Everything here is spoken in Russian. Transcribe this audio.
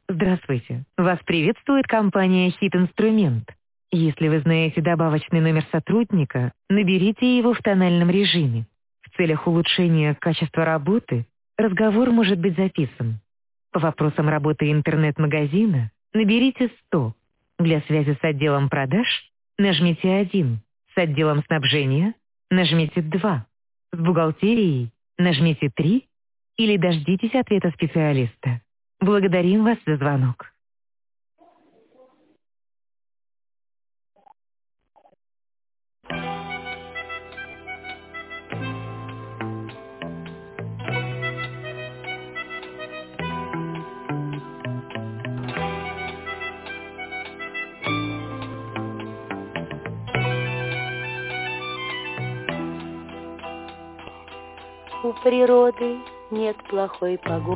Здравствуйте. Вас приветствует компания «Хит Инструмент». Если вы знаете добавочный номер сотрудника, наберите его в тональном режиме. В целях улучшения качества работы разговор может быть записан. По вопросам работы интернет-магазина наберите 100. Для связи с отделом продаж нажмите 1. С отделом снабжения нажмите 2. С бухгалтерией нажмите 3 или дождитесь ответа специалиста. Благодарим вас за звонок. У природы нет плохой погоды.